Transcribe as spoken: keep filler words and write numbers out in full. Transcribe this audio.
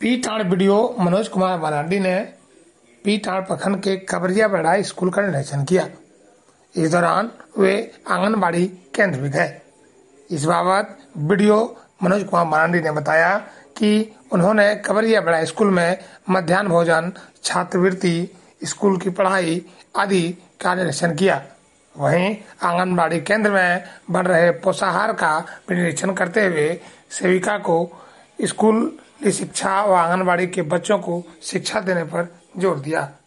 पीटाड़ BDO Manoj Kumar Marandi ने पीटाड़ प्रखंड के कबरिया बेड़ा स्कूल का निरीक्षण किया। इस दौरान वे आंगनबाड़ी केंद्र भी गए। इस बाबत वीडियो मनोज कुमार मरांडी ने बताया कि उन्होंने कबरिया बेड़ा स्कूल में मध्याह्न भोजन, छात्रवृत्ति, स्कूल की पढ़ाई आदि का निरीक्षण किया। वहीं आंगनबाड़ी केंद्र में बन रहे पोषाहार का भी निरीक्षण करते हुए सेविका को स्कूल शिक्षा व आंगनबाड़ी के बच्चों को शिक्षा देने पर जोर दिया।